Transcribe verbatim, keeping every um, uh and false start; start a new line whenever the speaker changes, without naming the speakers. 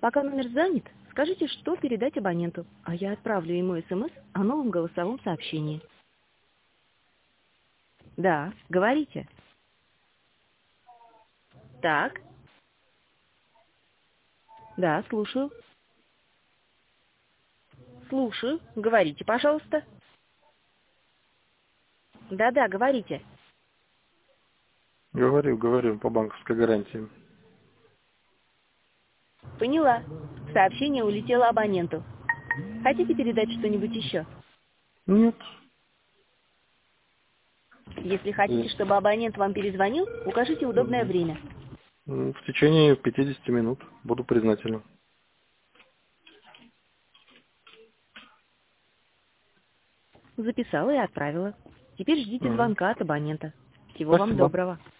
Пока номер занят, скажите, что передать абоненту, а я отправлю ему смс о новом голосовом сообщении. Да, говорите. Так. Да, слушаю. Слушаю. Говорите, пожалуйста. Да-да, говорите.
Говорю, говорю, по банковской гарантии.
Поняла. Сообщение улетело абоненту. Хотите передать что-нибудь еще?
Нет.
Если хотите, чтобы абонент вам перезвонил, укажите удобное время.
В течение пятидесяти минут буду признателен.
Записала и отправила. Теперь ждите
Мгм.
звонка от абонента. Всего вам
Спасибо.
доброго.